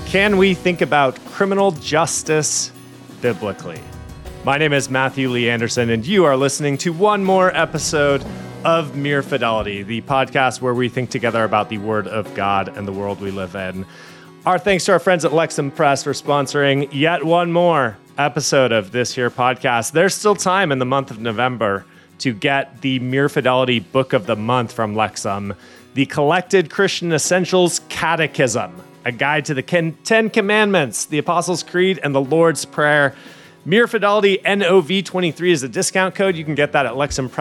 Can we think about criminal justice biblically? My name is Matthew Lee Anderson, and you are listening to one more episode of Mere Fidelity, the podcast where we think together about the Word of God and the world we live in. Our thanks to our friends at Lexham Press for sponsoring yet one more episode of this here podcast. There's still time in the month of November to get the Mere Fidelity Book of the Month from Lexham, the Collected Christian Essentials Catechism, a guide to the Ten Commandments, the Apostles' Creed, and the Lord's Prayer. Mere Fidelity NOV23 is a discount code. You can get that at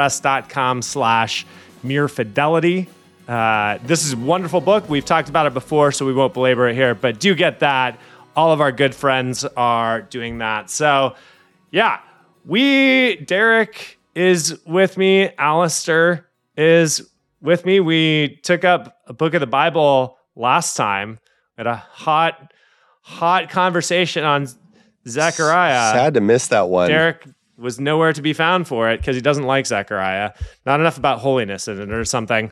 lexhampress.com/merefidelity. This is a wonderful book. We've talked about it before, so we won't belabor it here, but do get that. All of our good friends are doing that. So, yeah, Derek is with me. Alistair is with me. We took up a book of the Bible last time. Had a hot conversation on Zechariah. Sad to miss that one. Derek was nowhere to be found for it because he doesn't like Zechariah. Not enough about holiness in it or something.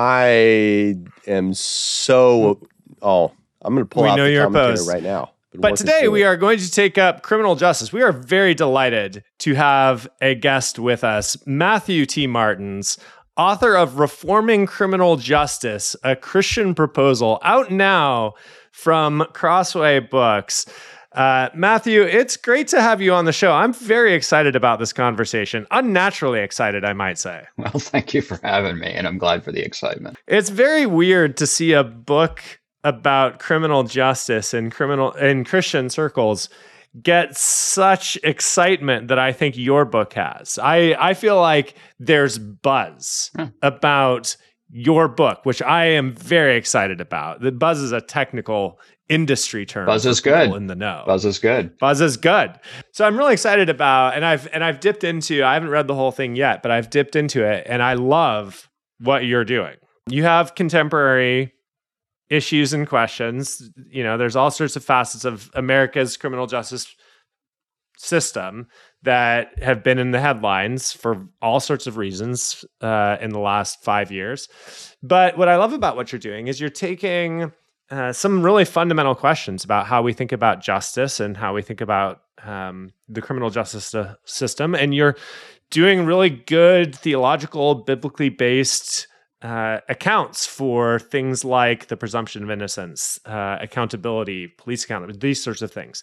I am so... I'm going to pull out the commentator right now. But today we are going to take up criminal justice. We are very delighted to have a guest with us, Matthew T. Martins, author of Reforming Criminal Justice, a Christian Proposal, out now from Crossway Books. Matthew, it's great to have you on the show. I'm very excited about this conversation. Unnaturally excited, I might say. Well, thank you for having me, and I'm glad for the excitement. It's very weird to see a book about criminal justice in Christian circles get such excitement that I think your book has. I feel like there's buzz about your book, which I am very excited about. The buzz is a technical industry term. Buzz is good. In the know. Buzz is good. Buzz is good. So I'm really excited about, and I've dipped into, I haven't read the whole thing yet, but I've dipped into it, and I love what you're doing. You have contemporary issues and questions. You know, there's all sorts of facets of America's criminal justice system that have been in the headlines for all sorts of reasons in the last 5 years. But what I love about what you're doing is you're taking some really fundamental questions about how we think about justice and how we think about the criminal justice system. And you're doing really good theological, biblically based accounts for things like the presumption of innocence, accountability, police accountability, these sorts of things.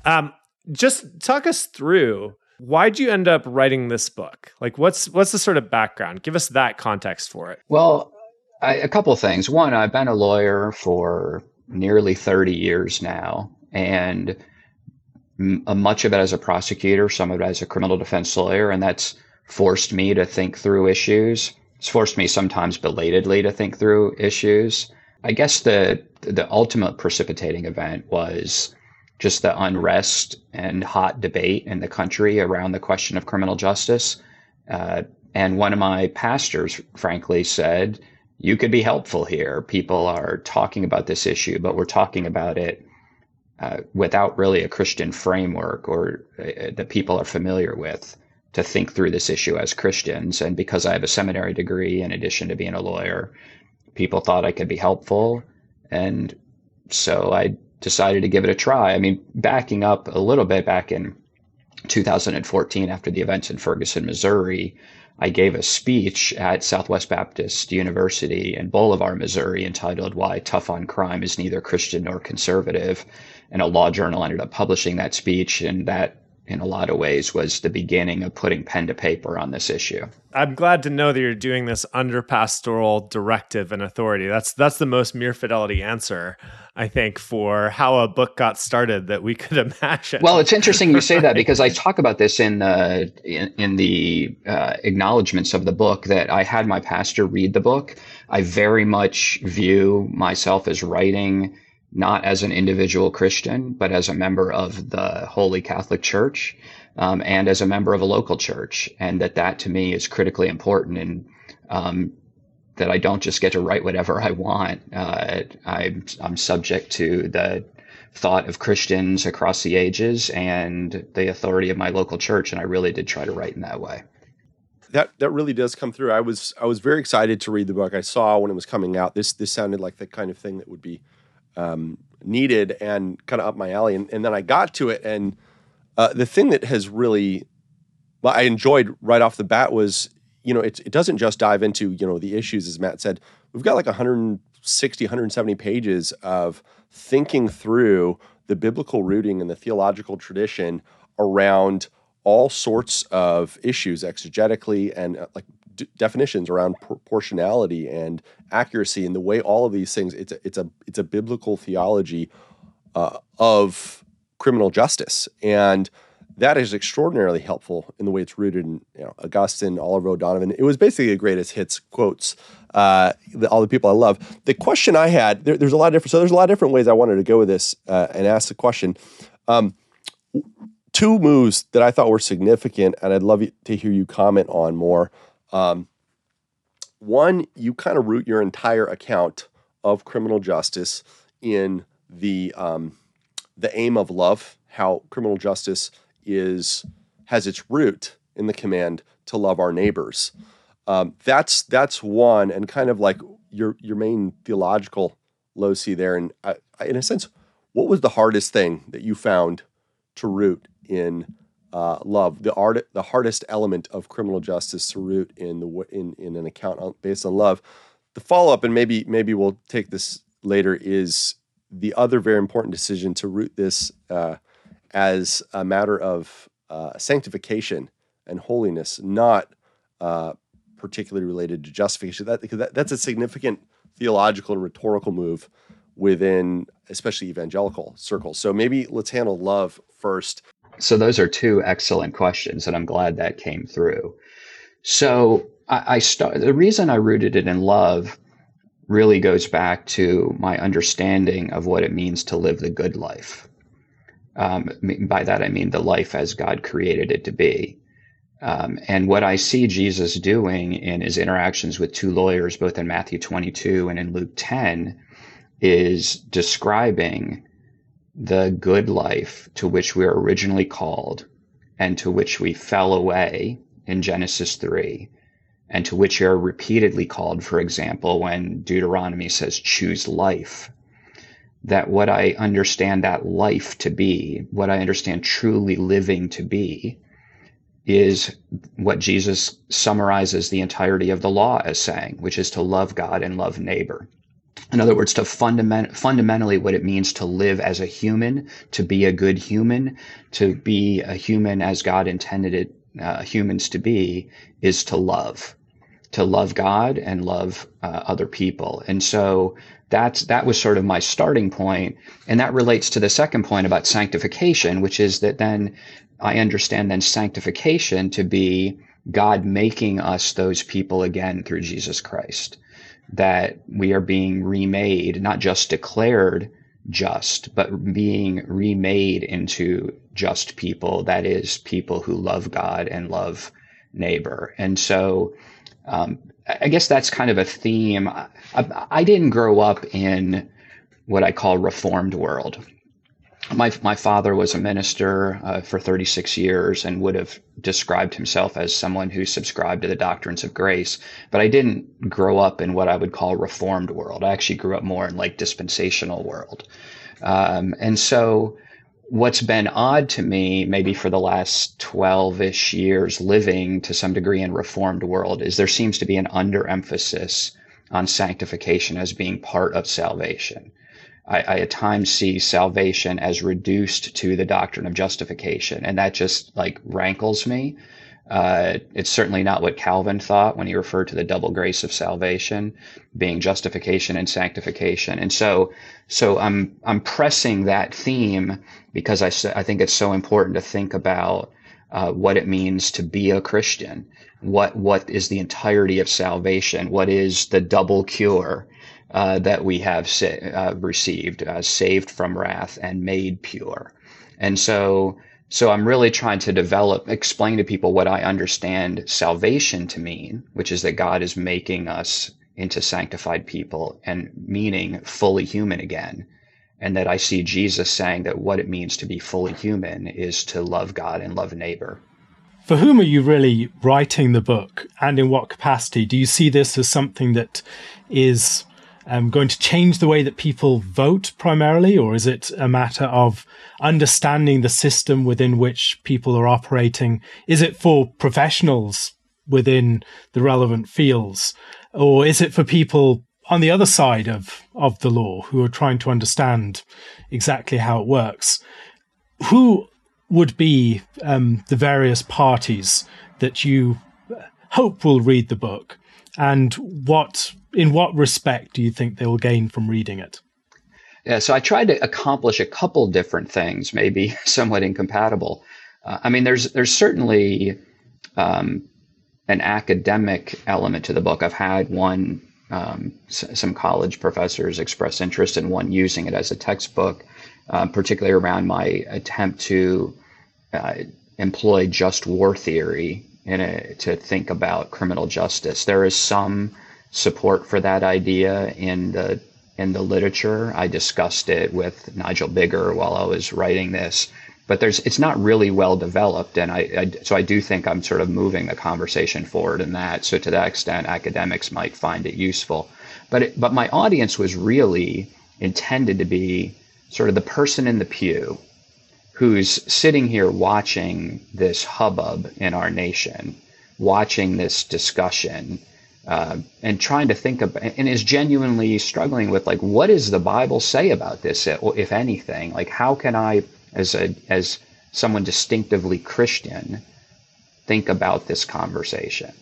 Just talk us through, why'd you end up writing this book? Like, what's the sort of background? Give us that context for it. Well, a couple of things. One, I've been a lawyer for nearly 30 years now, and much of it as a prosecutor, some of it as a criminal defense lawyer, and that's forced me to think through issues. It's forced me sometimes belatedly to think through issues. I guess the ultimate precipitating event was just the unrest and hot debate in the country around the question of criminal justice. And one of my pastors, frankly, said, you could be helpful here. People are talking about this issue, but we're talking about it without really a Christian framework or that people are familiar with to think through this issue as Christians. And because I have a seminary degree in addition to being a lawyer, people thought I could be helpful. And so I decided to give it a try. I mean, backing up a little bit, back in 2014, after the events in Ferguson, Missouri, I gave a speech at Southwest Baptist University in Bolivar, Missouri, entitled Why Tough on Crime is Neither Christian Nor Conservative. And a law journal ended up publishing that speech, and that, in a lot of ways, was the beginning of putting pen to paper on this issue. I'm glad to know that you're doing this under pastoral directive and authority. That's the most Mere Fidelity answer, I think, for how a book got started that we could imagine. Well, it's interesting you say that, because I talk about this in the acknowledgments of the book, that I had my pastor read the book. I very much view myself as writing not as an individual Christian, but as a member of the Holy Catholic Church, and as a member of a local church. And that to me is critically important, and that I don't just get to write whatever I want. I'm subject to the thought of Christians across the ages and the authority of my local church, and I really did try to write in that way. That really does come through. I was very excited to read the book. I saw when it was coming out, this sounded like the kind of thing that would be needed and kind of up my alley. And then I got to it, and the thing that has really I enjoyed right off the bat was, it doesn't just dive into, the issues, as Matt said. We've got like 160, 170 pages of thinking through the biblical rooting and the theological tradition around all sorts of issues exegetically and definitions around proportionality and accuracy, and the way all of these things, it's a biblical theology of criminal justice. And that is extraordinarily helpful in the way it's rooted in Augustine, Oliver O'Donovan. It was basically a greatest hits quotes, all the people I love. The question I had, there's a lot of different ways I wanted to go with this and ask the question. Two moves that I thought were significant, and I'd love to hear you comment on more. One, you kind of root your entire account of criminal justice in the aim of love, how criminal justice has its root in the command to love our neighbors. That's one, and kind of like your main theological loci there. And in a sense, what was the hardest thing that you found to root in love? The hardest element of criminal justice to root in an account based on love. The follow up, and maybe we'll take this later, is the other very important decision to root this as a matter of sanctification and holiness, not particularly related to justification. That's a significant theological and rhetorical move within, especially evangelical circles. So maybe let's handle love first. So those are two excellent questions, and I'm glad that came through. So the reason I rooted it in love really goes back to my understanding of what it means to live the good life. By that, I mean the life as God created it to be. And what I see Jesus doing in his interactions with two lawyers, both in Matthew 22 and in Luke 10, is describing the good life to which we were originally called and to which we fell away in Genesis 3, and to which you're repeatedly called, for example, when Deuteronomy says, choose life. That what I understand that life to be, what I understand truly living to be, is what Jesus summarizes the entirety of the law as saying, which is to love God and love neighbor. In other words, to fundamentally what it means to live as a human, to be a good human, to be a human as God intended humans to be, is to love God and love other people. And so that was sort of my starting point. And that relates to the second point about sanctification, which is that then I understand then sanctification to be God making us those people again through Jesus Christ, that we are being remade, not just declared just, but being remade into just people, that is, people who love God and love neighbor. And so I guess that's kind of a theme. I didn't grow up in what I call Reformed world. My father was a minister for 36 years and would have described himself as someone who subscribed to the doctrines of grace. But I didn't grow up in what I would call Reformed world. I actually grew up more in like dispensational world. And so what's been odd to me, maybe for the last 12-ish years living to some degree in Reformed world, is there seems to be an underemphasis on sanctification as being part of salvation. I at times see salvation as reduced to the doctrine of justification, and that just like rankles me. It's certainly not what Calvin thought when he referred to the double grace of salvation being justification and sanctification. And so I'm pressing that theme because I think it's so important to think about what it means to be a Christian. What is the entirety of salvation? What is the double cure that we have received, saved from wrath and made pure? And so I'm really trying to explain to people what I understand salvation to mean, which is that God is making us into sanctified people and meaning fully human again. And that I see Jesus saying that what it means to be fully human is to love God and love neighbor. For whom are you really writing the book, and in what capacity? Do you see this as something that is going to change the way that people vote primarily, or is it a matter of understanding the system within which people are operating? Is it for professionals within the relevant fields, or is it for people on the other side of the law who are trying to understand exactly how it works? Who would be the various parties that you hope will read the book, and in what respect do you think they will gain from reading it? Yeah, so I tried to accomplish a couple different things, maybe somewhat incompatible. There's certainly an academic element to the book. I've had some college professors express interest in one using it as a textbook, particularly around my attempt to employ just war theory to think about criminal justice. There is some support for that idea in the literature. I discussed it with Nigel Bigger while I was writing this, but it's not really well developed, and so I do think I'm sort of moving the conversation forward in that. So to that extent, academics might find it useful, but my audience was really intended to be sort of the person in the pew who's sitting here watching this hubbub in our nation, watching this discussion, and trying to think about, and is genuinely struggling with, like, what does the Bible say about this, if anything? Like, how can I, as someone distinctively Christian, think about this conversation?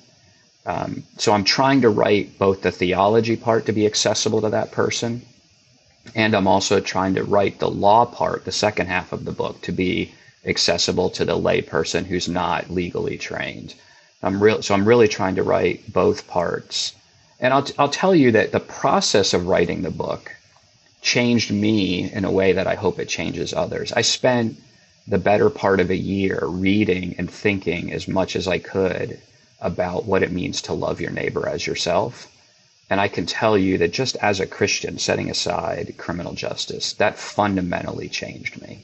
So I'm trying to write both the theology part to be accessible to that person, and I'm also trying to write the law part, the second half of the book, to be accessible to the lay person who's not legally trained. I'm really trying to write both parts. And I'll tell you that the process of writing the book changed me in a way that I hope it changes others. I spent the better part of a year reading and thinking as much as I could about what it means to love your neighbor as yourself. And I can tell you that just as a Christian, setting aside criminal justice, that fundamentally changed me.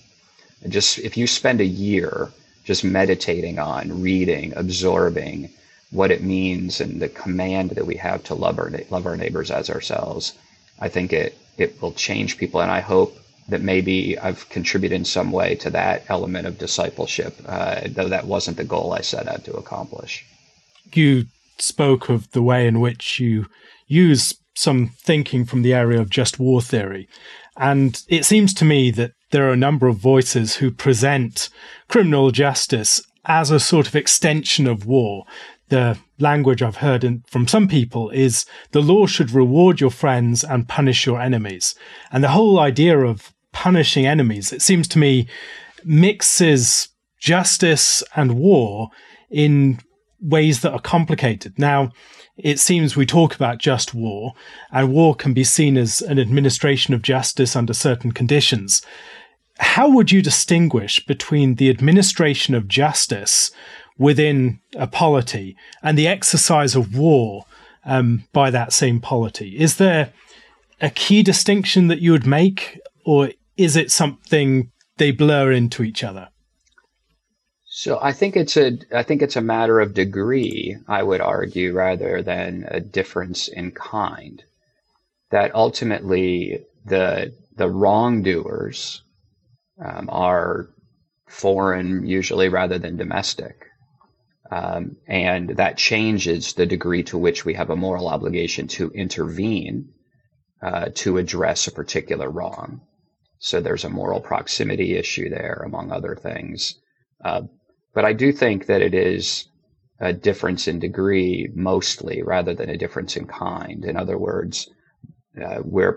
If you spend a year just meditating on, reading, absorbing what it means and the command that we have to love our neighbors as ourselves, I think it will change people. And I hope that maybe I've contributed in some way to that element of discipleship, though that wasn't the goal I set out to accomplish. You spoke of the way in which you use some thinking from the area of just war theory. And it seems to me that there are a number of voices who present criminal justice as a sort of extension of war. The language I've heard from some people is the law should reward your friends and punish your enemies. And the whole idea of punishing enemies, it seems to me, mixes justice and war in ways that are complicated. Now, it seems we talk about just war, and war can be seen as an administration of justice under certain conditions. How would you distinguish between the administration of justice within a polity and the exercise of war by that same polity? Is there a key distinction that you would make, or is it something they blur into each other? So I think it's a matter of degree, I would argue, rather than a difference in kind. That ultimately the wrongdoers are foreign, usually, rather than domestic, and that changes the degree to which we have a moral obligation to intervene to address a particular wrong. So there's a moral proximity issue there, among other things. But I do think that it is a difference in degree mostly, rather than a difference in kind. In other words, we're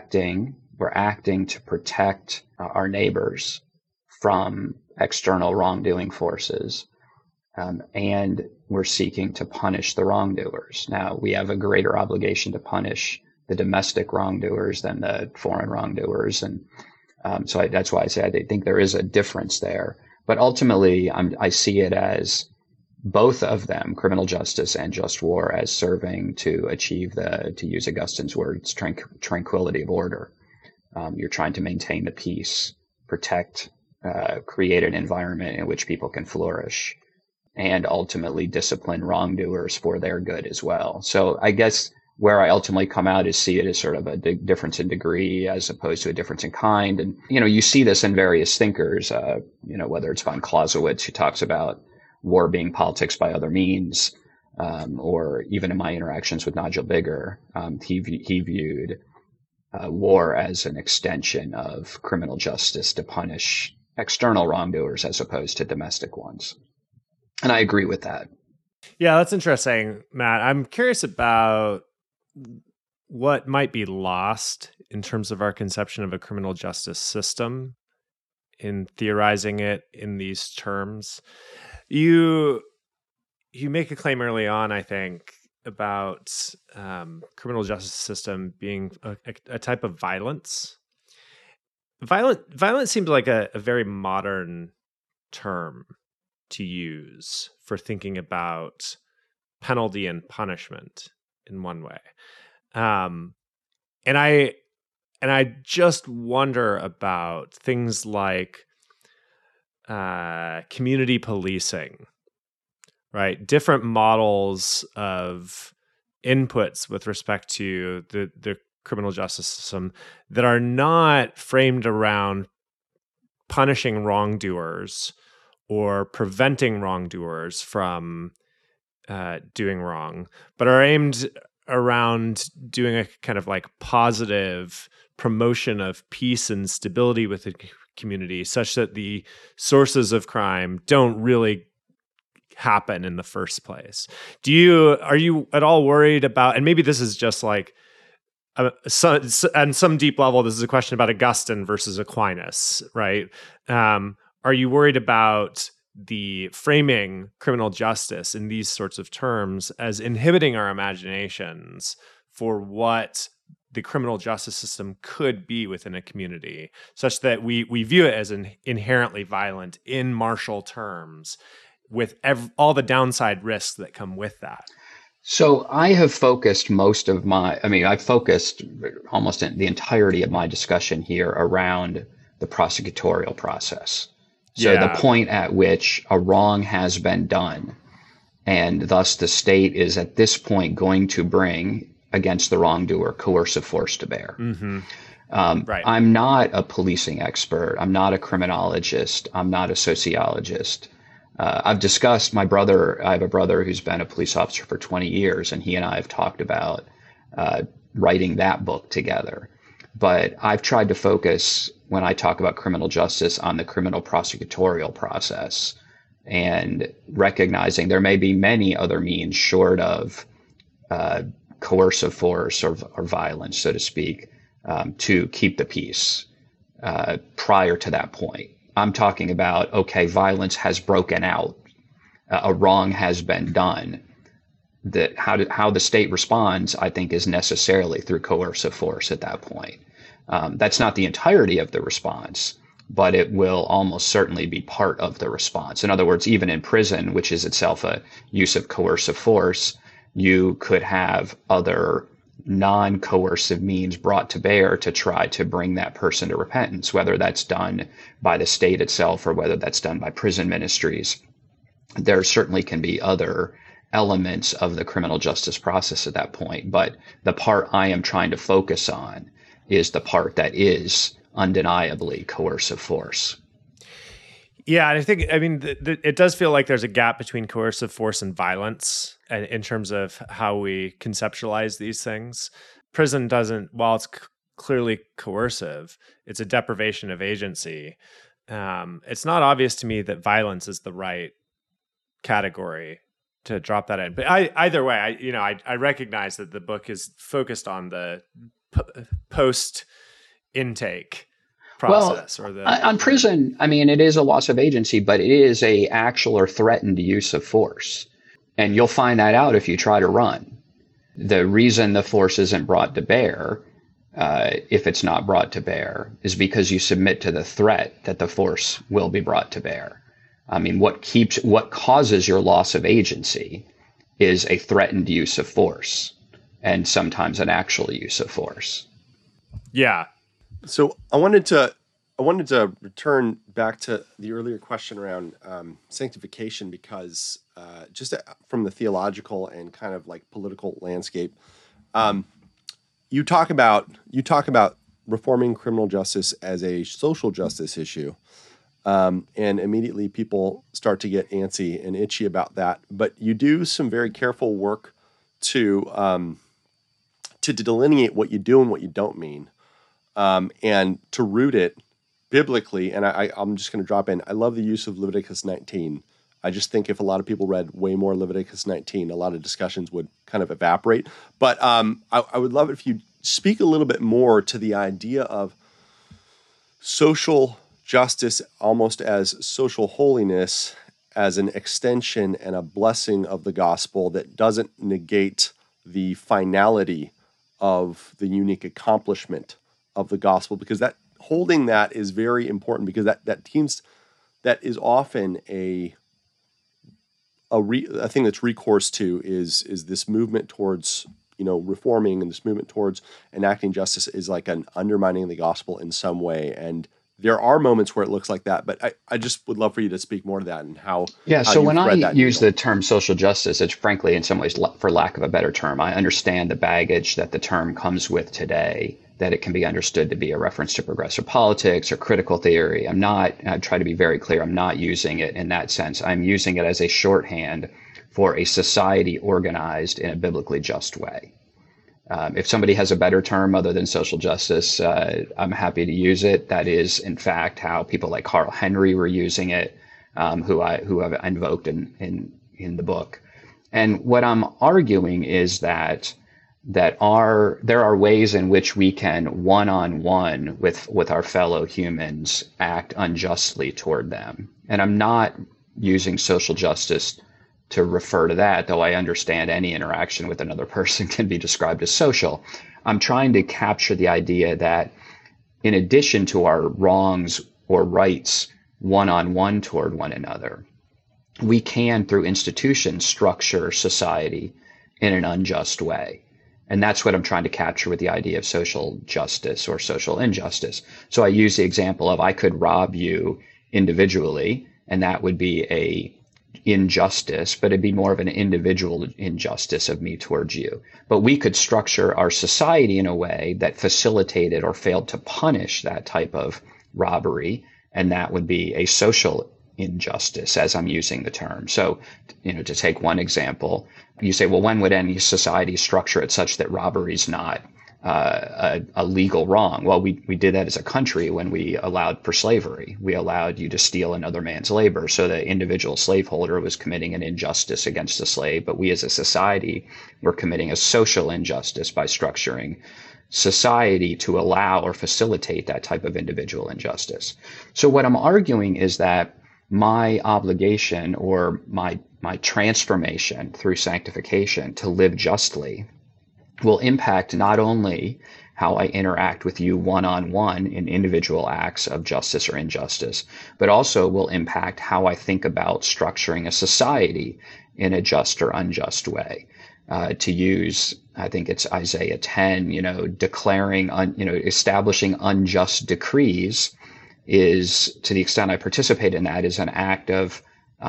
acting to protect our neighbors from external wrongdoing forces, and we're seeking to punish the wrongdoers. Now, we have a greater obligation to punish the domestic wrongdoers than the foreign wrongdoers, and so that's why I say I think there is a difference there. But ultimately, I see it as both of them, criminal justice and just war, as serving to achieve to use Augustine's words, tranquility of order. You're trying to maintain the peace, protect, create an environment in which people can flourish, and ultimately discipline wrongdoers for their good as well. So I guess Where I ultimately come out is see it as sort of a difference in degree as opposed to a difference in kind. And, you see this in various thinkers, whether it's von Clausewitz, who talks about war being politics by other means, or even in my interactions with Nigel Bigger, he viewed war as an extension of criminal justice to punish external wrongdoers as opposed to domestic ones. And I agree with that. Yeah, that's interesting, Matt. I'm curious about what might be lost in terms of our conception of a criminal justice system in theorizing it in these terms. You make a claim early on, I think, about criminal justice system being a type of violence. Violence seems like a very modern term to use for thinking about penalty and punishment in one way. And I just wonder about things like community policing, right? Different models of inputs with respect to the criminal justice system that are not framed around punishing wrongdoers or preventing wrongdoers from doing wrong, but are aimed around doing a kind of like positive promotion of peace and stability within the community, such that the sources of crime don't really happen in the first place. Are you at all worried about, and maybe this is just like on some deep level, this is a question about Augustine versus Aquinas, right? Are you worried about the framing criminal justice in these sorts of terms as inhibiting our imaginations for what the criminal justice system could be within a community, such that we view it as inherently violent in martial terms, with all the downside risks that come with that? So I have focused I've focused almost the entirety of my discussion here around the prosecutorial process. So the point at which a wrong has been done, and thus the state is at this point going to bring against the wrongdoer coercive force to bear. Mm-hmm. Right. I'm not a policing expert. I'm not a criminologist. I'm not a sociologist. I've discussed I have a brother who's been a police officer for 20 years, and he and I have talked about writing that book together. But I've tried to focus, when I talk about criminal justice, on the criminal prosecutorial process, and recognizing there may be many other means short of coercive force or violence, so to speak, to keep the peace prior to that point. I'm talking about, okay, violence has broken out, a wrong has been done. How the state responds, I think, is necessarily through coercive force at that point. That's not the entirety of the response, but it will almost certainly be part of the response. In other words, even in prison, which is itself a use of coercive force, you could have other non-coercive means brought to bear to try to bring that person to repentance, whether that's done by the state itself or whether that's done by prison ministries. There certainly can be other elements of the criminal justice process at that point, but the part I am trying to focus on is the part that is undeniably coercive force. Yeah, and it does feel like there's a gap between coercive force and violence in terms of how we conceptualize these things. Prison doesn't, while it's clearly coercive, it's a deprivation of agency. It's not obvious to me that violence is the right category to drop that in. But either way, I recognize that the book is focused on the post intake process. On prison, it is a loss of agency, but it is a actual or threatened use of force. And you'll find that out if you try to run. The reason the force isn't brought to bear, if it's not brought to bear, is because you submit to the threat that the force will be brought to bear. What causes your loss of agency is a threatened use of force, and sometimes an actual use of force. Yeah. So I wanted to return back to the earlier question around sanctification, because just from the theological and kind of like political landscape, You talk about reforming criminal justice as a social justice issue, and immediately people start to get antsy and itchy about that. But you do some very careful work to delineate what you do and what you don't mean, and to root it biblically. And I'm just going to drop in. I love the use of Leviticus 19. I just think if a lot of people read way more Leviticus 19, a lot of discussions would kind of evaporate. But I would love it if you speak a little bit more to the idea of social justice almost as social holiness, as an extension and a blessing of the gospel that doesn't negate the finality of the unique accomplishment of the gospel, because that holding that is very important, because that is often a thing that's recourse to is this movement towards reforming, and this movement towards enacting justice is like an undermining the gospel in some way. And there are moments where it looks like that, but I just would love for you to speak more to that and how. Yeah, so when I use the term social justice, it's frankly, in some ways, for lack of a better term, I understand the baggage that the term comes with today, that it can be understood to be a reference to progressive politics or critical theory. I try to be very clear, I'm not using it in that sense. I'm using it as a shorthand for a society organized in a biblically just way. If somebody has a better term other than social justice, I'm happy to use it. That is, in fact, how people like Carl Henry were using it, who I've invoked in the book. And what I'm arguing is that there are ways in which we can one-on-one with our fellow humans act unjustly toward them. And I'm not using social justice to refer to that, though I understand any interaction with another person can be described as social. I'm trying to capture the idea that in addition to our wrongs or rights one-on-one toward one another, we can, through institutions, structure society in an unjust way. And that's what I'm trying to capture with the idea of social justice or social injustice. So I use the example of I could rob you individually, and that would be a injustice, but it'd be more of an individual injustice of me towards you. But we could structure our society in a way that facilitated or failed to punish that type of robbery, and that would be a social injustice, as I'm using the term. So, to take one example, you say, well, when would any society structure it such that robbery is not a legal wrong? Well, we did that as a country when we allowed for slavery. We allowed you to steal another man's labor. So the individual slaveholder was committing an injustice against the slave, but we as a society were committing a social injustice by structuring society to allow or facilitate that type of individual injustice. So what I'm arguing is that my obligation or my transformation through sanctification to live justly will impact not only how I interact with you one-on-one in individual acts of justice or injustice, but also will impact how I think about structuring a society in a just or unjust way. To use, I think it's Isaiah 10, establishing unjust decrees is, to the extent I participate in that, is an act of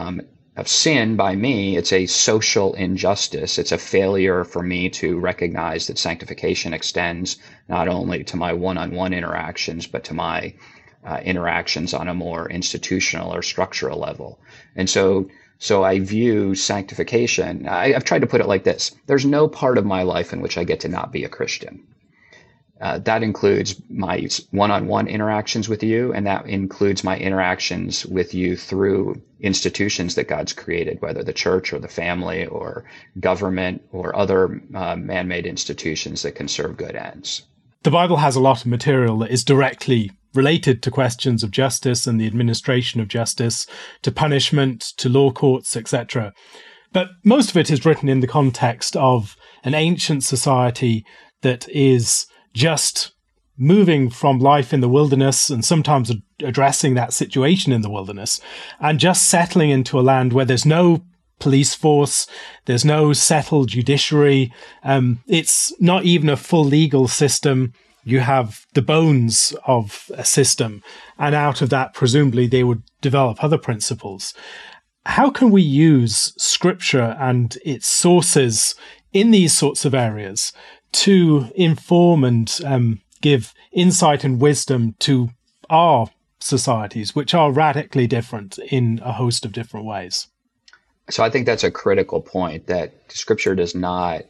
sin by me. It's a social injustice. It's a failure for me to recognize that sanctification extends not only to my one-on-one interactions, but to my interactions on a more institutional or structural level. And so I view sanctification, I've tried to put it like this. There's no part of my life in which I get to not be a Christian. That includes my one-on-one interactions with you, and that includes my interactions with you through institutions that God's created, whether the church or the family or government or other man-made institutions that can serve good ends. The Bible has a lot of material that is directly related to questions of justice and the administration of justice, to punishment, to law courts, etc. But most of it is written in the context of an ancient society that is just moving from life in the wilderness and sometimes addressing that situation in the wilderness and just settling into a land where there's no police force, there's no settled judiciary, it's not even a full legal system. You have the bones of a system, and out of that, presumably, they would develop other principles. How can we use Scripture and its sources in these sorts of areas to inform and give insight and wisdom to our societies, which are radically different in a host of different ways. So I think that's a critical point, that Scripture does not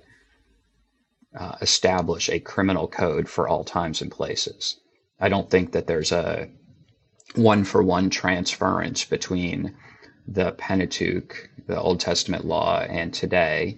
establish a criminal code for all times and places. I don't think that there's a one-for-one transference between the Pentateuch, the Old Testament law, and today.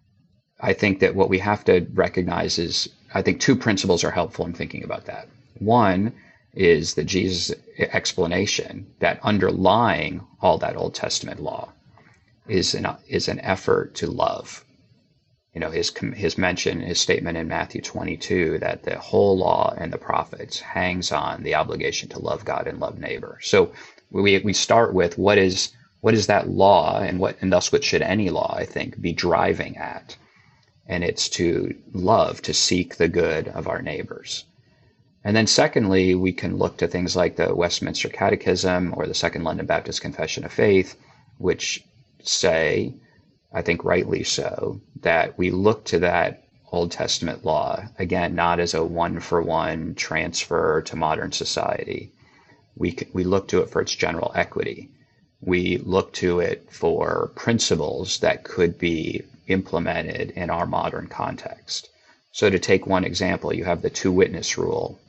I think that what we have to recognize is, I think two principles are helpful in thinking about that. One is that Jesus' explanation that underlying all that Old Testament law is an effort to love. You know, his mention, his statement in Matthew 22, that the whole law and the prophets hangs on the obligation to love God and love neighbor. So we start with what is that law, and thus what should any law, I think, be driving at? And it's to love, to seek the good of our neighbors. And then secondly, we can look to things like the Westminster Catechism or the Second London Baptist Confession of Faith, which say, I think rightly so, that we look to that Old Testament law, again, not as a one-for-one transfer to modern society. We look to it for its general equity. We look to it for principles that could be implemented in our modern context. So to take one example, you have the two-witness rule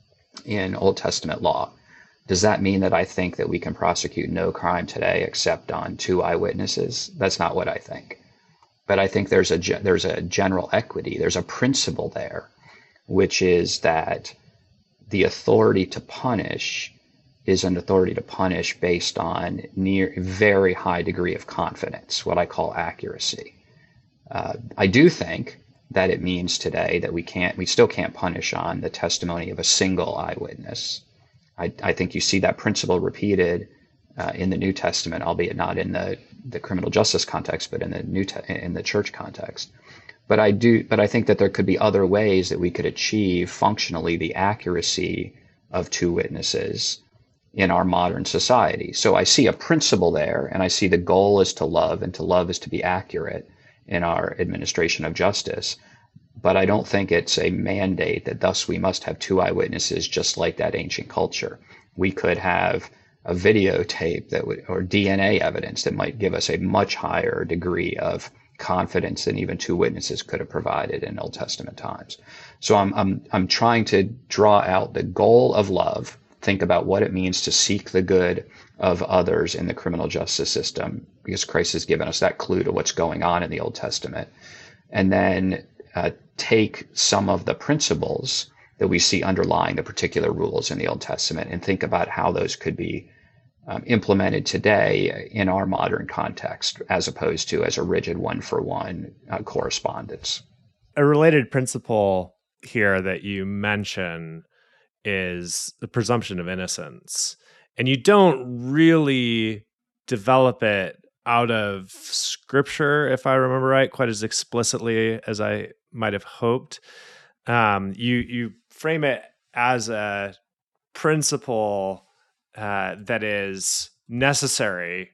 in Old Testament law. Does that mean that I think that we can prosecute no crime today except on two eyewitnesses? That's not what I think. But I think there's a general equity. There's a principle there, which is that the authority to punish is an authority to punish based on very high degree of confidence, what I call accuracy. I do think that it means today that we still can't punish on the testimony of a single eyewitness. I think you see that principle repeated in the New Testament, albeit not in the criminal justice context, but in the church context. But I think that there could be other ways that we could achieve functionally the accuracy of two witnesses in our modern society. So I see a principle there, and I see the goal is to love, and to love is to be accurate in our administration of justice. But I don't think it's a mandate that thus we must have two eyewitnesses, just like that ancient culture. We could have a videotape or DNA evidence that might give us a much higher degree of confidence than even two witnesses could have provided in Old Testament times. So I'm trying to draw out the goal of love, think about what it means to seek the good of others in the criminal justice system, because Christ has given us that clue to what's going on in the Old Testament, and then take some of the principles that we see underlying the particular rules in the Old Testament and think about how those could be implemented today in our modern context, as opposed to as a rigid one-for-one correspondence. A related principle here that you mention is the presumption of innocence. And you don't really develop it out of Scripture, if I remember right, quite as explicitly as I might have hoped. You frame it as a principle that is necessary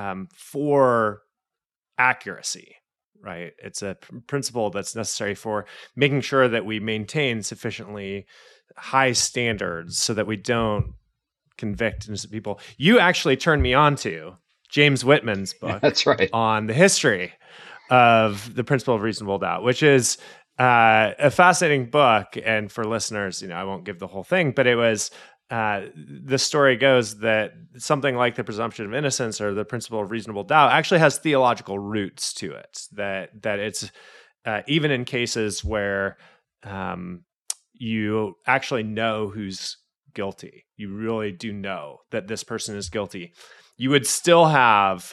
for accuracy, right? It's a principle that's necessary for making sure that we maintain sufficiently high standards so that we don't convict innocent people. You actually turned me on to James Whitman's book That's right. on the history of the principle of reasonable doubt, which is a fascinating book. And for listeners, I won't give the whole thing, but it was the story goes that something like the presumption of innocence or the principle of reasonable doubt actually has theological roots to it. That it's even in cases where you actually know who's guilty, you really do know that this person is guilty, you would still have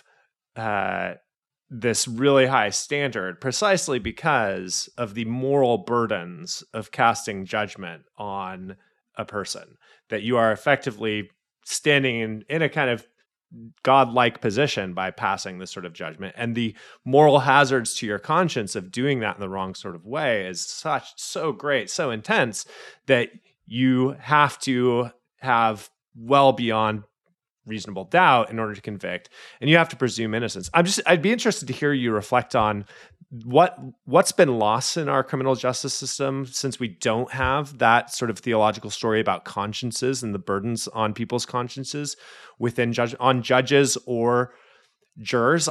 this really high standard precisely because of the moral burdens of casting judgment on a person, that you are effectively standing in a kind of godlike position by passing this sort of judgment. And the moral hazards to your conscience of doing that in the wrong sort of way is so great, so intense, that you have to have well beyond reasonable doubt in order to convict, and you have to presume innocence. I'd be interested to hear you reflect on what's been lost in our criminal justice system since we don't have that sort of theological story about consciences and the burdens on people's consciences within on judges or jurors.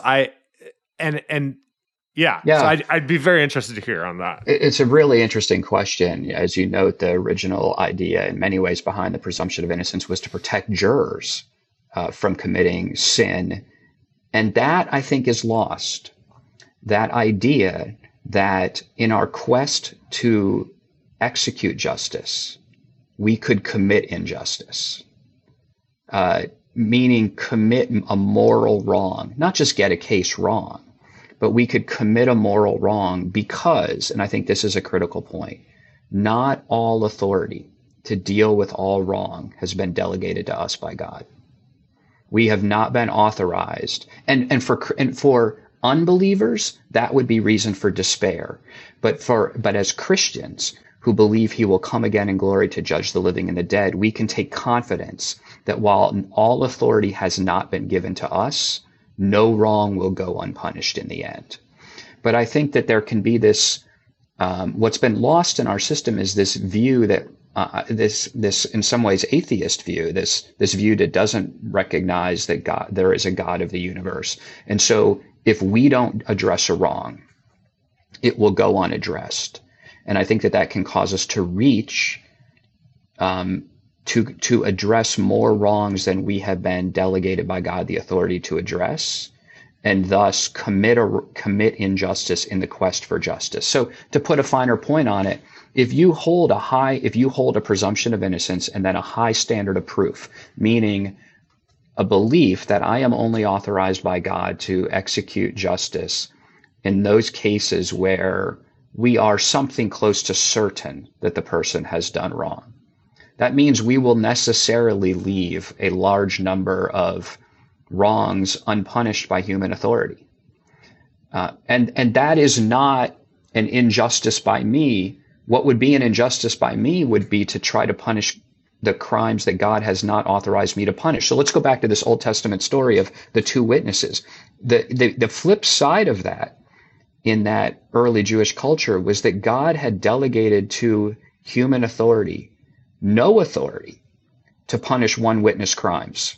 Yeah. So I'd be very interested to hear on that. It's a really interesting question. As you note, the original idea in many ways behind the presumption of innocence was to protect jurors from committing sin. And that, I think, is lost. That idea that in our quest to execute justice, we could commit injustice, meaning commit a moral wrong, not just get a case wrong, but we could commit a moral wrong because, and I think this is a critical point, not all authority to deal with all wrong has been delegated to us by God. We have not been authorized, and for unbelievers, that would be reason for despair. But as Christians who believe he will come again in glory to judge the living and the dead, we can take confidence that while all authority has not been given to us, no wrong will go unpunished in the end. But I think that there can be this, what's been lost in our system is this view that, this in some ways atheist view, this view that doesn't recognize that there is a God of the universe. And so if we don't address a wrong, it will go unaddressed. And I think that can cause us to reach, to address more wrongs than we have been delegated by God the authority to address, and thus commit injustice in the quest for justice. So to put a finer point on it, if you hold a presumption of innocence and then a high standard of proof, meaning a belief that I am only authorized by God to execute justice in those cases where we are something close to certain that the person has done wrong, that means we will necessarily leave a large number of wrongs unpunished by human authority. And that is not an injustice by me. What would be an injustice by me would be to try to punish the crimes that God has not authorized me to punish. So let's go back to this Old Testament story of the two witnesses. The flip side of that in that early Jewish culture was that God had delegated to human authority no authority to punish one witness crimes.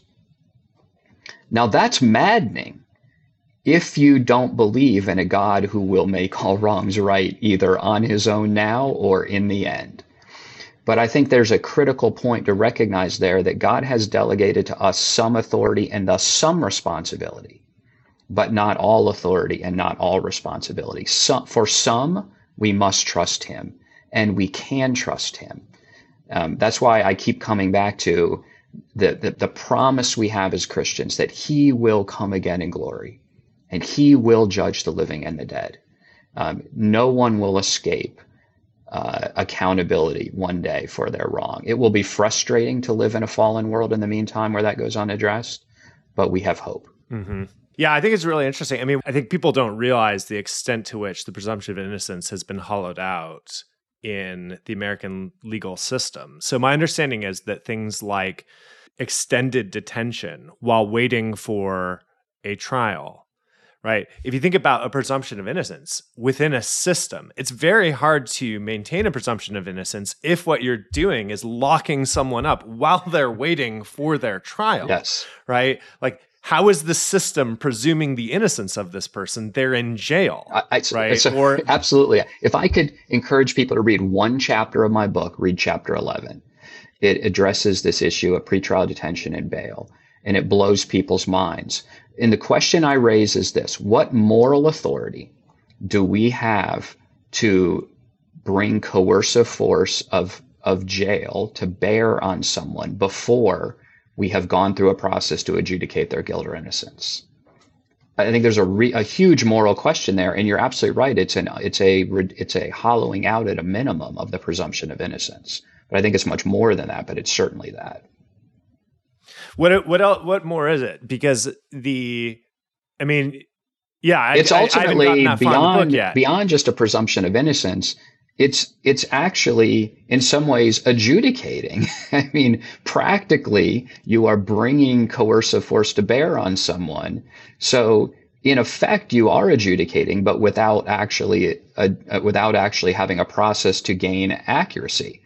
Now that's maddening if you don't believe in a God who will make all wrongs right, either on his own now or in the end. But I think there's a critical point to recognize there that God has delegated to us some authority and thus some responsibility, but not all authority and not all responsibility. For some, we must trust him, and we can trust him. That's why I keep coming back to the promise we have as Christians that he will come again in glory and he will judge the living and the dead. No one will escape accountability one day for their wrong. It will be frustrating to live in a fallen world in the meantime where that goes unaddressed, but we have hope. Mm-hmm. Yeah, I think it's really interesting. I mean, I think people don't realize the extent to which the presumption of innocence has been hollowed out in the American legal system. So my understanding is that things like extended detention while waiting for a trial, right? If you think about a presumption of innocence within a system, it's very hard to maintain a presumption of innocence if what you're doing is locking someone up while they're waiting for their trial. Yes. Right? Like, how is the system presuming the innocence of this person? They're in jail, right? Absolutely. If I could encourage people to read one chapter of my book, read chapter 11. It addresses this issue of pretrial detention and bail, and it blows people's minds. And the question I raise is this: what moral authority do we have to bring coercive force of jail to bear on someone before we have gone through a process to adjudicate their guilt or innocence? I think there's a huge moral question there, and you're absolutely right. It's a hollowing out at a minimum of the presumption of innocence. But I think it's much more than that. But it's certainly that. What more is it? Because it's ultimately beyond just a presumption of innocence. It's actually in some ways adjudicating. I mean, practically, you are bringing coercive force to bear on someone. So in effect, you are adjudicating, but without actually having a process to gain accuracy.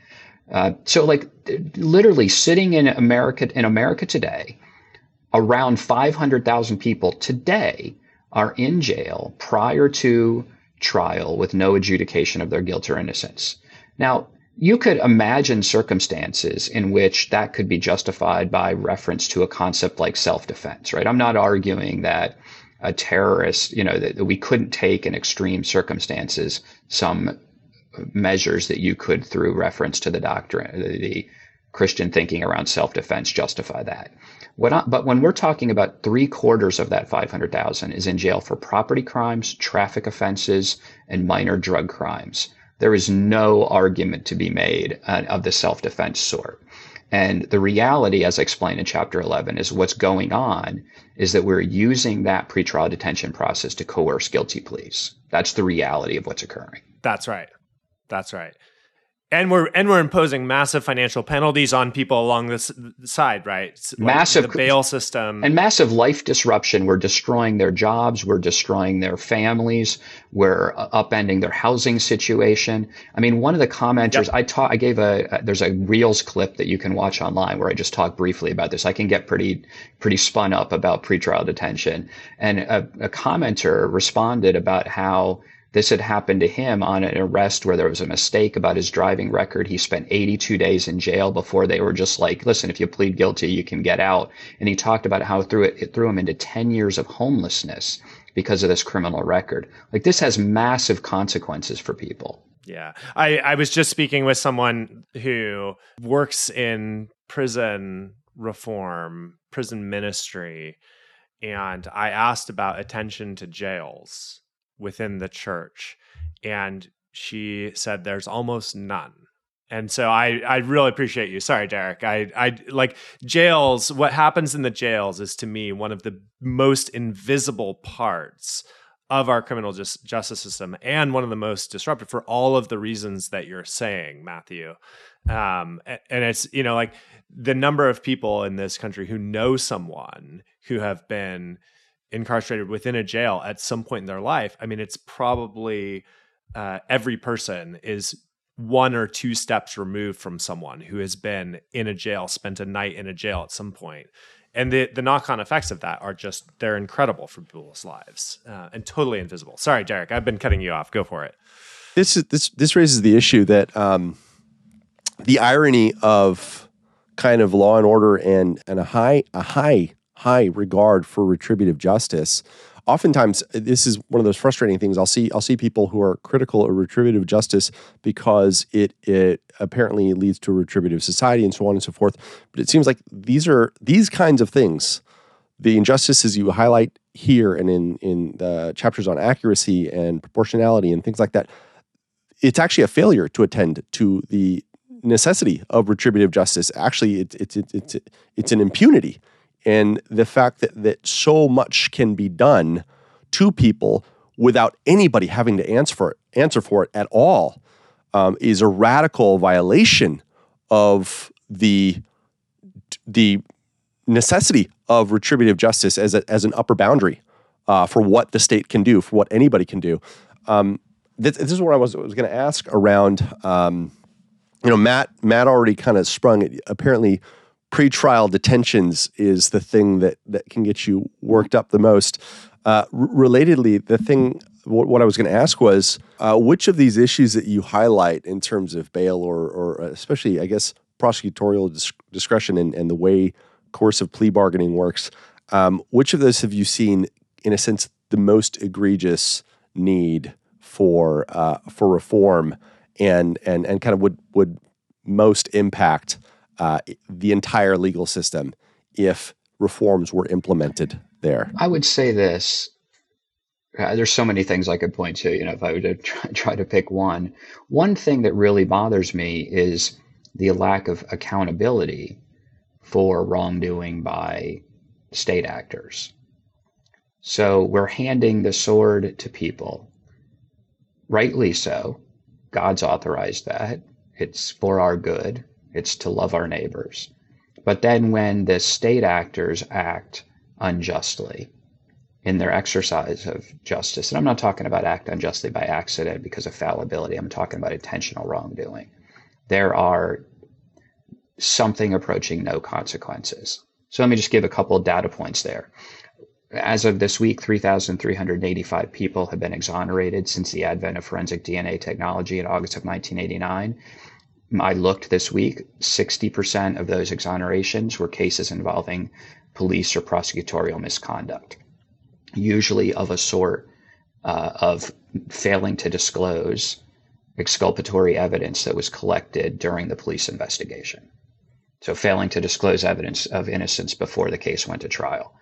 So, like, literally sitting in America today, around 500,000 people today are in jail prior to trial with no adjudication of their guilt or innocence. Now, you could imagine circumstances in which that could be justified by reference to a concept like self-defense, right? I'm not arguing that a terrorist, that we couldn't take in extreme circumstances some measures that you could, through reference to the doctrine, the Christian thinking around self-defense, justify that. But when we're talking about 3/4 of that 500,000 is in jail for property crimes, traffic offenses, and minor drug crimes, there is no argument to be made of the self-defense sort. And the reality, as I explained in chapter 11, is what's going on is that we're using that pretrial detention process to coerce guilty pleas. That's the reality of what's occurring. That's right. That's right. And we're imposing massive financial penalties on people along this side, right? Massive, the bail system. And massive life disruption. We're destroying their jobs. We're destroying their families. We're upending their housing situation. I mean, one of the commenters, yep. There's a Reels clip that you can watch online where I just talk briefly about this. I can get pretty spun up about pretrial detention. And a commenter responded about how this had happened to him on an arrest where there was a mistake about his driving record. He spent 82 days in jail before they were just like, listen, if you plead guilty, you can get out. And he talked about how it threw him into 10 years of homelessness because of this criminal record. Like, this has massive consequences for people. Yeah. I was just speaking with someone who works in prison reform, prison ministry, and I asked about attention to jails within the church, and she said there's almost none. And so I really appreciate you. Sorry, Derek. I like jails. What happens in the jails is, to me, one of the most invisible parts of our criminal justice system, and one of the most disruptive for all of the reasons that you're saying, Matthew. And it's, like the number of people in this country who know someone who have been incarcerated within a jail at some point in their life. I mean, it's probably every person is 1 or 2 steps removed from someone who has been in a jail, spent a night in a jail at some point. And the knock-on effects of that are they're incredible for people's lives and totally invisible. Sorry, Derek, I've been cutting you off. Go for it. This raises the issue that the irony of kind of law and order and a high regard for retributive justice. Oftentimes, this is one of those frustrating things. I'll see people who are critical of retributive justice because it apparently leads to a retributive society and so on and so forth. But it seems like these kinds of things, the injustices you highlight here and in the chapters on accuracy and proportionality and things like that, it's actually a failure to attend to the necessity of retributive justice. Actually, it's an impunity. And the fact that so much can be done to people without anybody having to answer for it at all is a radical violation of the necessity of retributive justice as an upper boundary for what the state can do, for what anybody can do. This is what I was going to ask around. Matt already kind of sprung it. Apparently, pretrial detentions is the thing that can get you worked up the most. Relatedly, what I was going to ask was, which of these issues that you highlight in terms of bail or especially, I guess, prosecutorial discretion and the way coercive plea bargaining works, which of those have you seen, in a sense, the most egregious need for reform and kind of would most impact the entire legal system if reforms were implemented there? I would say this. There's so many things I could point to, if I were to try to pick one. One thing that really bothers me is the lack of accountability for wrongdoing by state actors. So we're handing the sword to people, rightly so. God's authorized that. It's for our good. It's to love our neighbors. But then when the state actors act unjustly, in their exercise of justice. And I'm not talking about act unjustly by accident because of fallibility. I'm talking about intentional wrongdoing. There are something approaching no consequences. So let me just give a couple of data points there. As of this week, 3,385 people have been exonerated since the advent of forensic DNA technology in August of 1989. I looked this week, 60% of those exonerations were cases involving police or prosecutorial misconduct, usually of a sort of failing to disclose exculpatory evidence that was collected during the police investigation. So failing to disclose evidence of innocence before the case went to trial.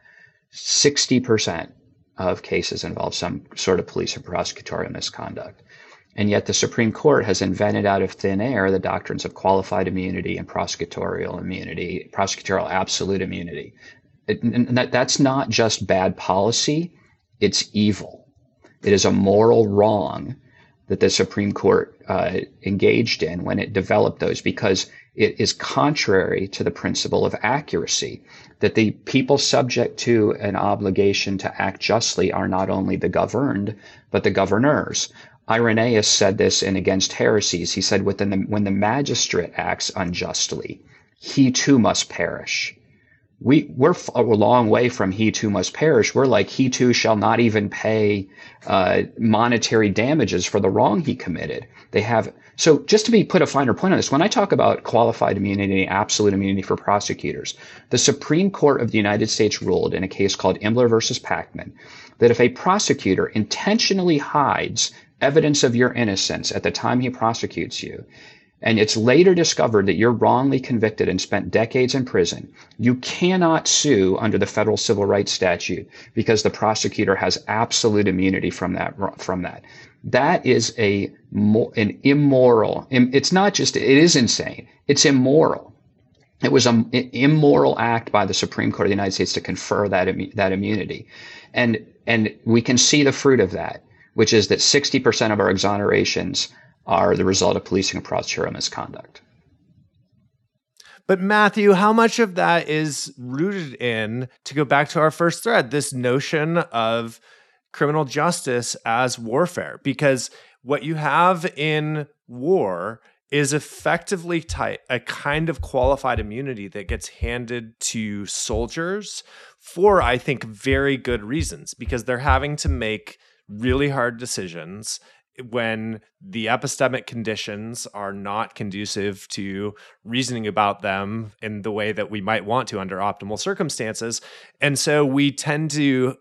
60% of cases involve some sort of police or prosecutorial misconduct. And yet the Supreme Court has invented out of thin air the doctrines of qualified immunity and prosecutorial immunity, prosecutorial absolute immunity. And that's not just bad policy, it's evil. It is a moral wrong that the Supreme Court engaged in when it developed those, because it is contrary to the principle of accuracy, that the people subject to an obligation to act justly are not only the governed, but the governors. Irenaeus said this in Against Heresies. He said, when the magistrate acts unjustly, he too must perish. We're a long way from he too must perish. We're like, he too shall not even pay monetary damages for the wrong he committed. So just to put a finer point on this, when I talk about qualified immunity, absolute immunity for prosecutors, the Supreme Court of the United States ruled in a case called Imler versus Pacman that if a prosecutor intentionally hides evidence of your innocence at the time he prosecutes you, and it's later discovered that you're wrongly convicted and spent decades in prison, you cannot sue under the federal civil rights statute because the prosecutor has absolute immunity from that. That is an immoral. It's not just, it is insane. It's immoral. It was an immoral act by the Supreme Court of the United States to confer that immunity. And we can see the fruit of that, which is that 60% of our exonerations are the result of policing and prosecutorial misconduct. But Matthew, how much of that is rooted in, to go back to our first thread, this notion of criminal justice as warfare? Because what you have in war is effectively a kind of qualified immunity that gets handed to soldiers for, I think, very good reasons, because they're having to make really hard decisions when the epistemic conditions are not conducive to reasoning about them in the way that we might want to under optimal circumstances. And so we tended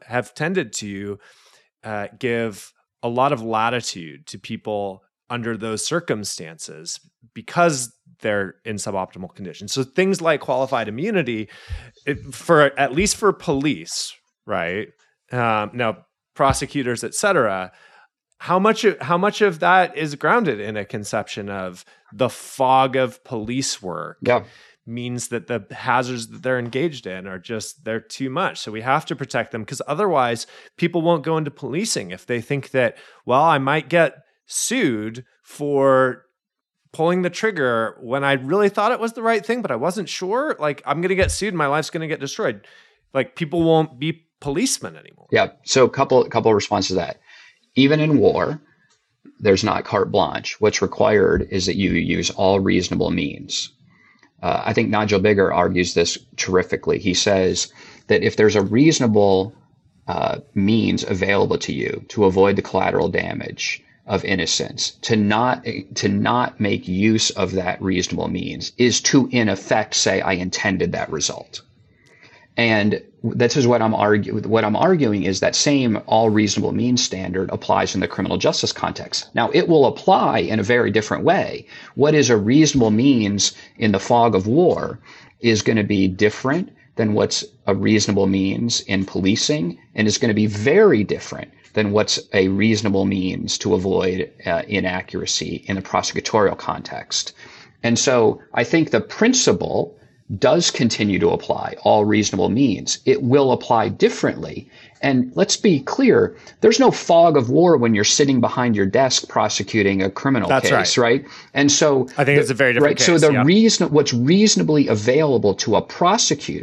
to give a lot of latitude to people under those circumstances because they're in suboptimal conditions. So things like qualified immunity, at least for police, right? Now, prosecutors, et cetera, how much of that is grounded in a conception of the fog of police work means that the hazards that they're engaged in they're too much. So we have to protect them, because otherwise people won't go into policing if they think that, well, I might get sued for pulling the trigger when I really thought it was the right thing, but I wasn't sure. Like, I'm going to get sued and my life's going to get destroyed. Like, people won't be policemen anymore. Yeah. So a couple of responses to that. Even in war, there's not carte blanche. What's required is that you use all reasonable means. I think Nigel Bigger argues this terrifically. He says that if there's a reasonable means available to you to avoid the collateral damage of innocence, to not make use of that reasonable means is to, in effect, say, I intended that result. And this is what I'm arguing. What I'm arguing is that same all reasonable means standard applies in the criminal justice context. Now, it will apply in a very different way. What is a reasonable means in the fog of war is going to be different than what's a reasonable means in policing, and is going to be very different than what's a reasonable means to avoid inaccuracy in the prosecutorial context. And so I think the principle does continue to apply, all reasonable means. It will apply differently. And let's be clear, there's no fog of war when you're sitting behind your desk prosecuting a criminal case, right? And so I think it's a very different case. So what's reasonably available to a prosecutor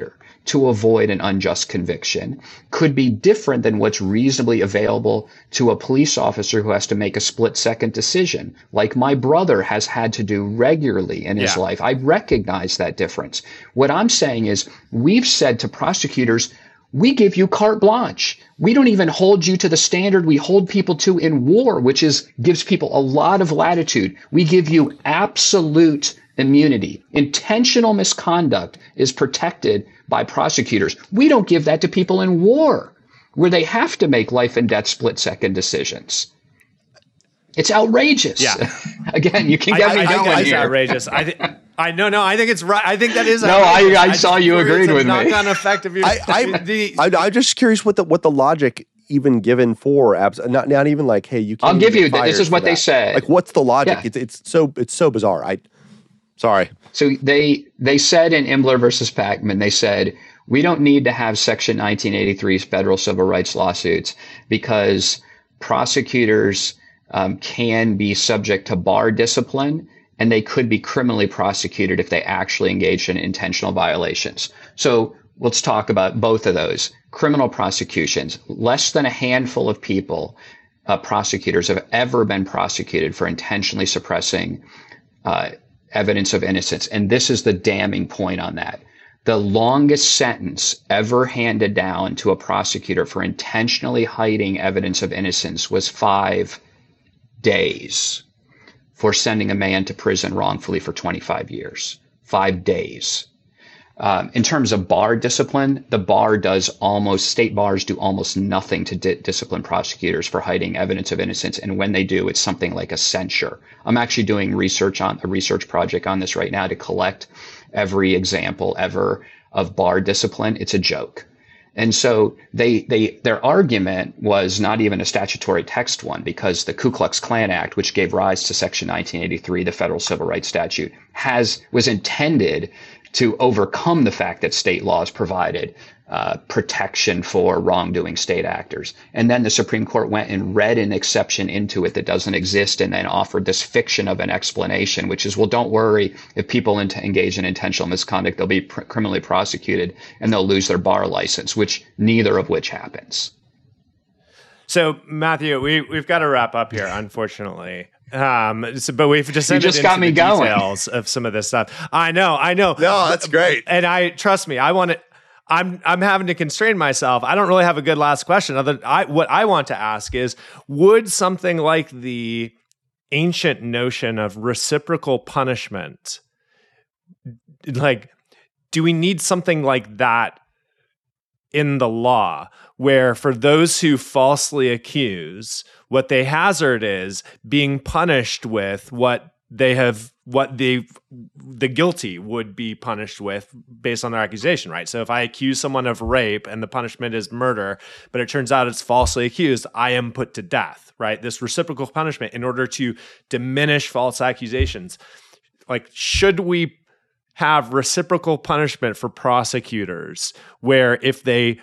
to avoid an unjust conviction could be different than what's reasonably available to a police officer who has to make a split-second decision, like my brother has had to do regularly in his life. I recognize that difference. What I'm saying is we've said to prosecutors, we give you carte blanche. We don't even hold you to the standard we hold people to in war, which is gives people a lot of latitude. We give you absolute immunity. Intentional misconduct is protected by prosecutors. We don't give that to people in war, where they have to make life and death split-second decisions. It's outrageous. Yeah. Again, you can get me going here. It's outrageous. I think it's right. I think that is. No, I saw you agreed with me. Knock-on effect of your. I'm just curious what the logic even given for not even like, hey, you can't. I'll give you. This is what they say. Like, what's the logic? Yeah. It's so bizarre. Sorry. So they said in Imbler versus Pacman, they said we don't need to have Section 1983's federal civil rights lawsuits because prosecutors can be subject to bar discipline, and they could be criminally prosecuted if they actually engage in intentional violations. So let's talk about both of those. Criminal prosecutions. Less than a handful of people, prosecutors, have ever been prosecuted for intentionally suppressing evidence of innocence. And this is the damning point on that. The longest sentence ever handed down to a prosecutor for intentionally hiding evidence of innocence was 5 days for sending a man to prison wrongfully for 25 years. 5 days. In terms of bar discipline, state bars do almost nothing to discipline prosecutors for hiding evidence of innocence. And when they do, it's something like a censure. I'm actually doing a research project on this right now to collect every example ever of bar discipline. It's a joke. And so their argument was not even a statutory text one, because the Ku Klux Klan Act, which gave rise to Section 1983, the federal civil rights statute, was intended to overcome the fact that state laws provided protection for wrongdoing state actors. And then the Supreme Court went and read an exception into it that doesn't exist, and then offered this fiction of an explanation, which is, well, don't worry, if people engage in intentional misconduct, they'll be criminally prosecuted and they'll lose their bar license, neither of which happens. So, Matthew, we've got to wrap up here, unfortunately. But we've just got me going. Details of some of this stuff. I know. No, that's great. And trust me, I'm having to constrain myself. I don't really have a good last question. What I want to ask is, would something like the ancient notion of reciprocal punishment, like, do we need something like that in the law, where for those who falsely accuse, what they hazard is being punished with what the guilty would be punished with based on their accusation, right? So if I accuse someone of rape and the punishment is murder, but it turns out it's falsely accused, I am put to death, right? This reciprocal punishment in order to diminish false accusations. Like, should we have reciprocal punishment for prosecutors where if they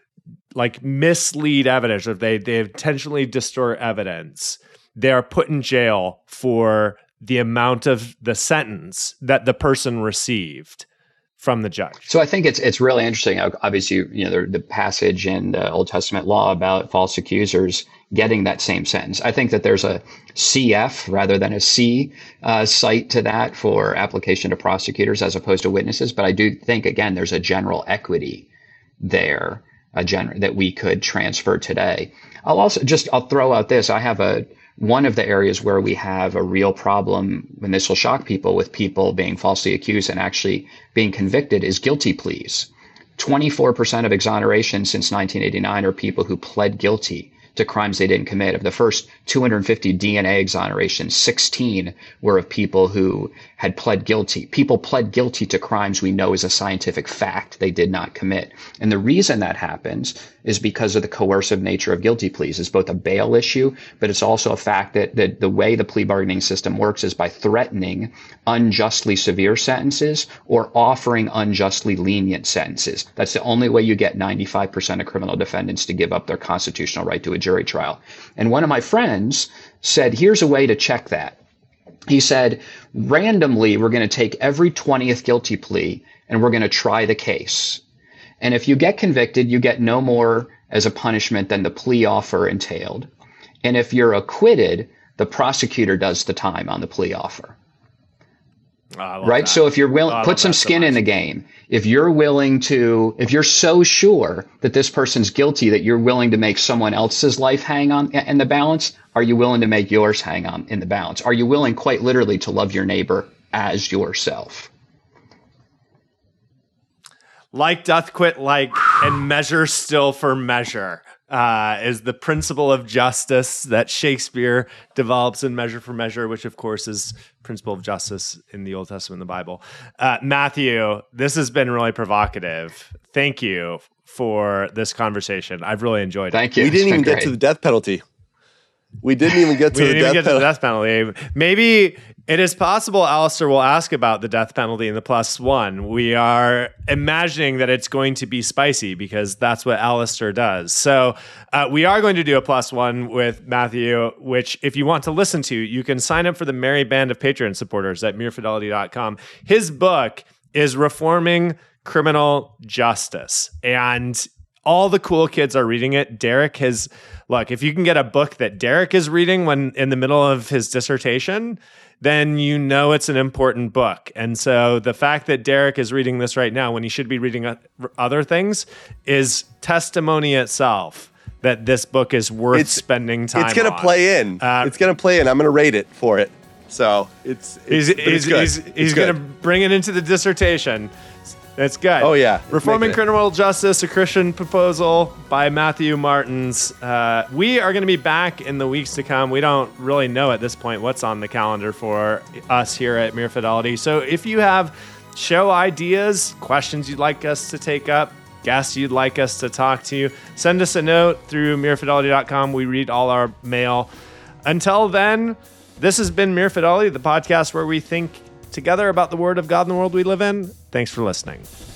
mislead evidence, or if they intentionally distort evidence, they are put in jail for the amount of the sentence that the person received from the judge? So I think it's really interesting. Obviously, the passage in the Old Testament law about false accusers getting that same sentence. I think that there's a CF rather than a C cite to that for application to prosecutors as opposed to witnesses. But I do think, again, there's a general equity there, that we could transfer today. I'll throw out this. I have one of the areas where we have a real problem, and this will shock people, with people being falsely accused and actually being convicted, is guilty pleas. 24% of exoneration since 1989 are people who pled guilty to crimes they didn't commit. Of the first 250 DNA exonerations, 16 were of people who had pled guilty. People pled guilty to crimes we know is a scientific fact they did not commit. And the reason that happens is because of the coercive nature of guilty pleas. It's both a bail issue, but it's also a fact that the way the plea bargaining system works is by threatening unjustly severe sentences or offering unjustly lenient sentences. That's the only way you get 95% of criminal defendants to give up their constitutional right to a jury trial. And one of my friends said, here's a way to check that. He said, randomly, we're going to take every 20th guilty plea and we're going to try the case. And if you get convicted, you get no more as a punishment than the plea offer entailed. And if you're acquitted, the prosecutor does the time on the plea offer. Right? That. So if you're willing, put some skin in the game. If you're so sure that this person's guilty that you're willing to make someone else's life hang on in the balance, are you willing to make yours hang on in the balance? Are you willing quite literally to love your neighbor as yourself? Like doth quit like, and measure still for measure, is the principle of justice that Shakespeare develops in Measure for Measure, which of course is principle of justice in the Old Testament, the Bible. Matthew, this has been really provocative. Thank you for this conversation. I've really enjoyed it. Thank you. We didn't even get to the death penalty. We didn't even get to the death penalty. Maybe it is possible Alistair will ask about the death penalty in the +1. We are imagining that it's going to be spicy because that's what Alistair does. So we are going to do a +1 with Matthew, which if you want to listen to, you can sign up for the merry band of Patreon supporters at merefidelity.com. His book is Reforming Criminal Justice, and all the cool kids are reading it. Derek has, look, if you can get a book that Derek is reading when in the middle of his dissertation, then you know it's an important book. And so the fact that Derek is reading this right now when he should be reading other things is testimony itself that this book is worth spending time on. It's going to play in. It's going to play in. I'm going to rate it for it. So he's going to bring it into the dissertation. That's good. Oh, yeah. Reforming Criminal Justice, a Christian Proposal by Matthew Martins. We are going to be back in the weeks to come. We don't really know at this point what's on the calendar for us here at Mere Fidelity. So if you have show ideas, questions you'd like us to take up, guests you'd like us to talk to, send us a note through merefidelity.com. We read all our mail. Until then, this has been Mere Fidelity, the podcast where we think together about the Word of God in the world we live in. Thanks for listening.